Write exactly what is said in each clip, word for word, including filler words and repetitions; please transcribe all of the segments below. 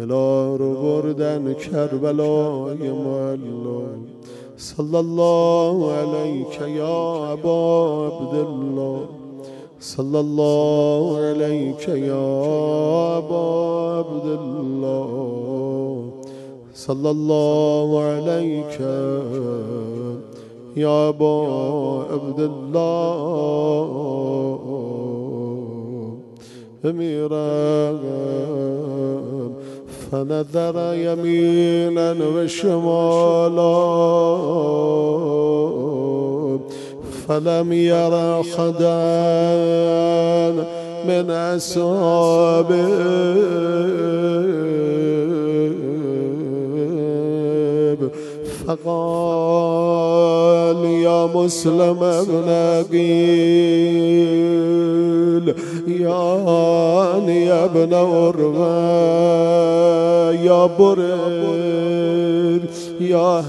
دلا رو بردن کربلای معلا. صلی الله علیک یا ابا عبدالله، صلی الله علیک یا ابا عبدالله، صلی الله علیک یا ابا عبدالله. بمیرم فنظر یمینا و شمالا فلم یر احدا من اصحابه فقال یا مسلم ابن عقیل یا ابن عروة یا برر یا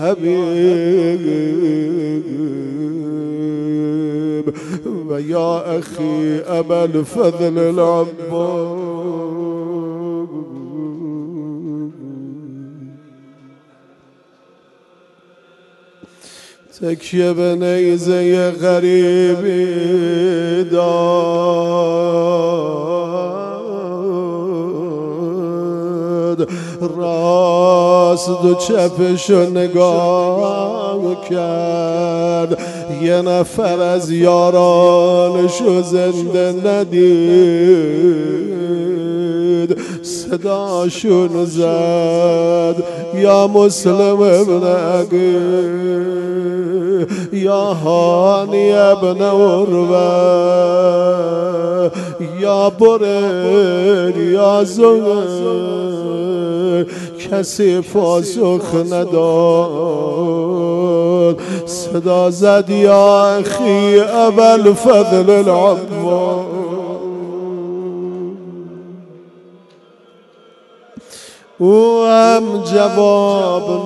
حبیب و یا اخی ابا الفضل العباس. تکیه به نیزه غریبی داد، راست و چپشو نگاه کرد، یه نفر از یارانشو زنده ندید، صداشون زد یا مسلم ابن عقیل، یا هانی ابن عروة، یا برر یا زهر. کسی پاسخ نداد، صدا زد یا اخی ابا الفضل العباس. او هم جواب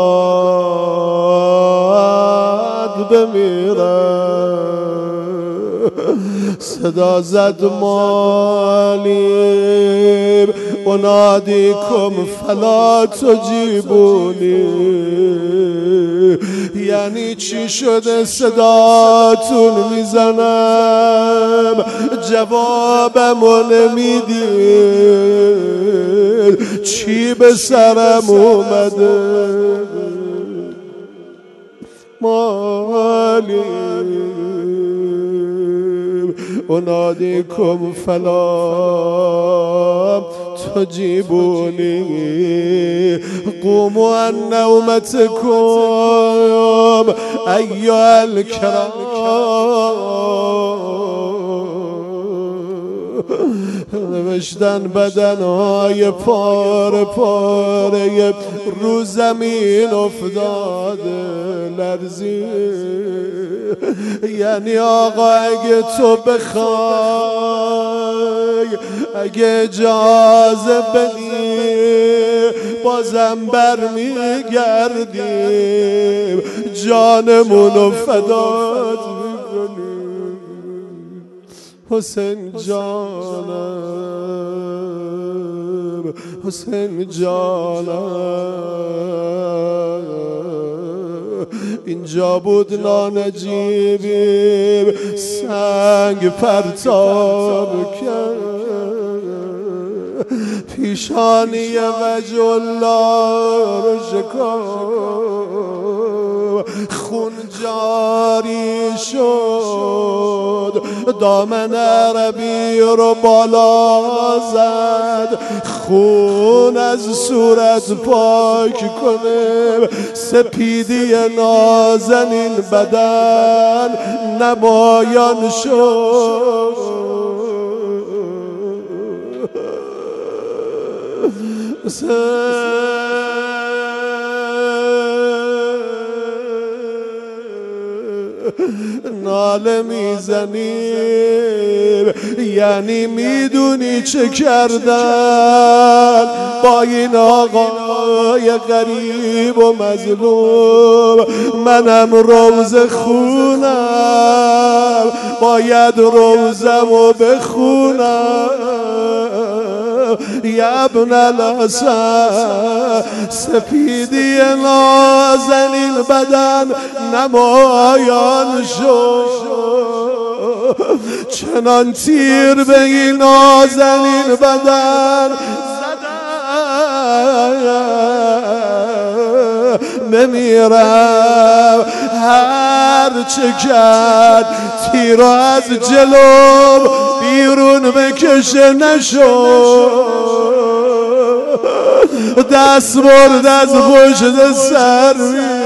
نداد، بمیره. صدا زد مالی انادیکم فلا تجیبونی، یعنی چی شده صداتون میزنم جوابمو نمیدید، چی به سرم اومده؟ مالی انادیکم فلا تجیبونی، قوموا عن نومتکم ایها الکرام. نوشتن بدنهای پاره پاره رو زمین افتاده لرزی، یعنی آقا اگه تو بخوای، اگه اجازه بدی، بازم برمیگردیم جانمونو فدات میکنیم. حسین جانم، حسین جانم، اینجا بود نانجیبیم سنگ پرتاب کرد، پیشانی وجه الله رو شکافت، خون جاری شد، دامن عربی رو بالا زد، خون از صورت پاک کنه، سپیدی نازنین بدن نمایان شد. ناله میزنیم، یعنی میدونی چه کردن با این آقای غریب و مظلوم. منم روز خونم، باید روزمو بخونم. یا ابن الحسن سپیدی نازنین بدن نمایان شد چنان تیر به این نازنین بدن بمیرم هر چه کرد تیر از جلو بیرون بکشه نشد دست برد از پشت سر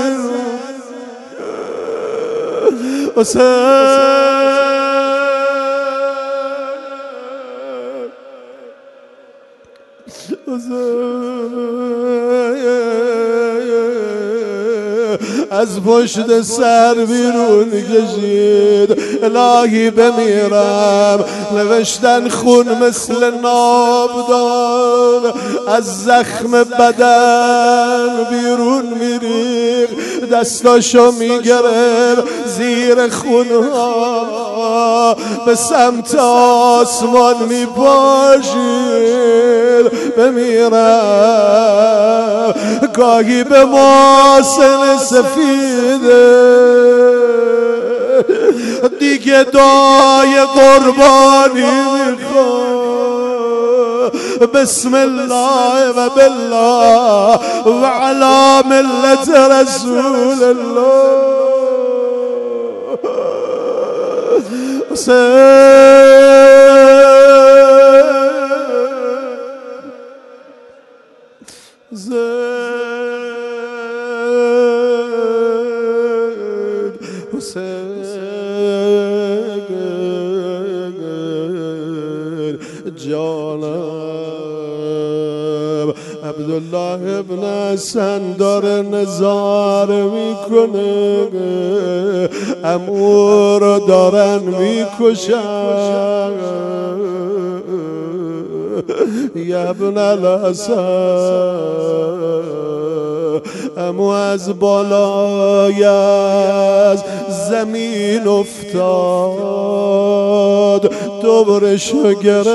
از پشت سر بیرون کشید الهی بمیرم نوشتن خون مثل نابدار از زخم بدن بیرون میریخ دستاشو میگرد زیر خونها به سمت آسمان میپاشید بمیرم گاهی به ماسل سفیده دیگه دای قربانی میخوام بسم الله و بالله و علی ملت رسول الله جانم عبدالله ابن حسن داره نظاره میکنه عمو دارن میکشن یا ابن الحسن عمو از بالای از زمین افتاد دوبرشو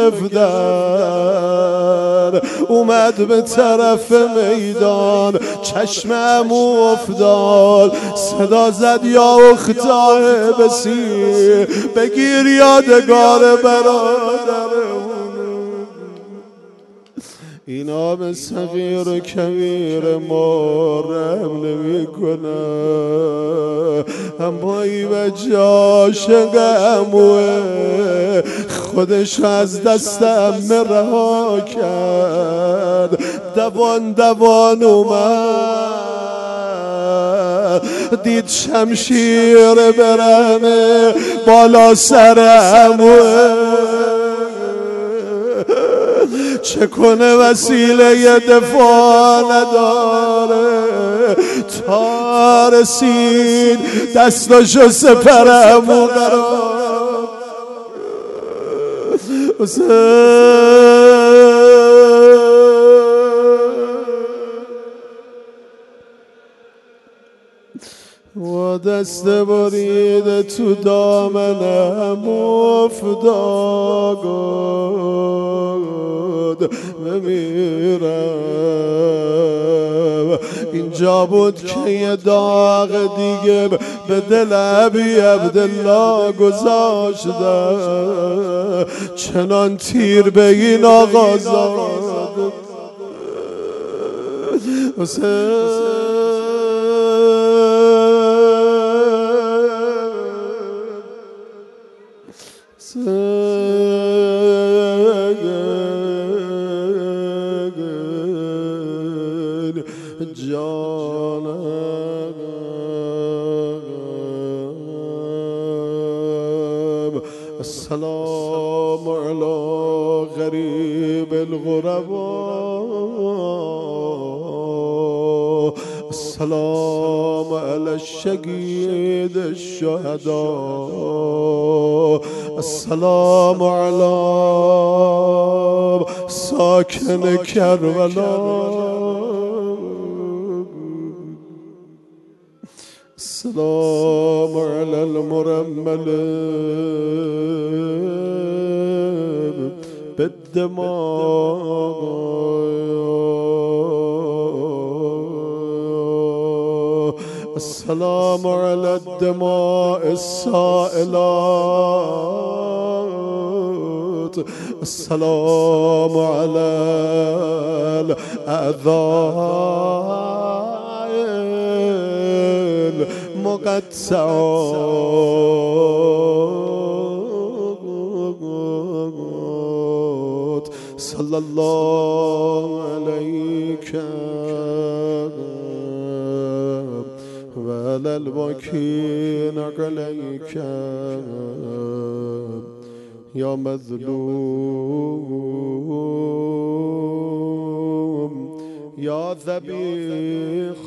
گرفتن اومد به طرف میدان چشم عمو افتاد صدا زد یا اختاه بسیر بگیر یادگار برادرمون اینا به صغیر و کبیر مرم نمی کنن اما ای بچه عاشق عموه خودش از دست عمه رها کرد دوان دوان اومد دید شمشیر برنه بالا سر عموه چه کنه وسیله دفاع نداره تا رسید دستاشو سپر عمو قرار و دست برید تو دامنم افتاد بمیرم اینجا بود که یه داغ دیگه به دل ابی عبدالله گذاشتم چنان تیر به این آقا زاد حسین جانم السلام علی غریب الغرباء السلام علی الشهید الشهداء السلام علی ساکن کربلا السلام على المرمل بالدماء. السلام على الدماء السائلات. السلام على الأعضاء المقطعات. صلى الله عليك وعلى الباكين عليك يا مظلوم يا ذبيح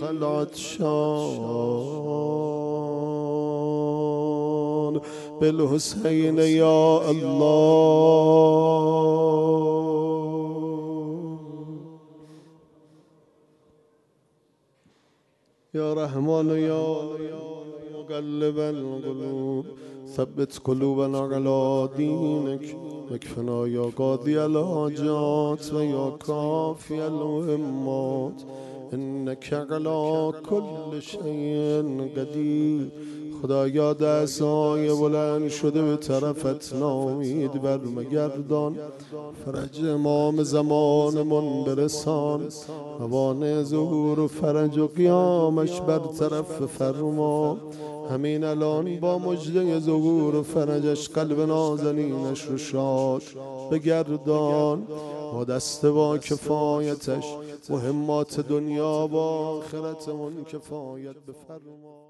العطشان بالحسين يا الله. يا رحمن يا مقلب القلوب ثبت قلوبنا على دينك. اكفنا يا قاضي الحاجات ويا كافي المهمات انك على كل شيء قدير. خدایا دستای بلند شده به طرفت نامید برمگردان. فرج امام زمانمون برسان. موانع ظهور و فرج و قیامش برطرف فرما. همین الان با مژده ظهور و فرجش قلب نازنینش رو شاد بگردان. با دست با کفایتش مهمات دنیا با آخرتمون کفایت بفرما.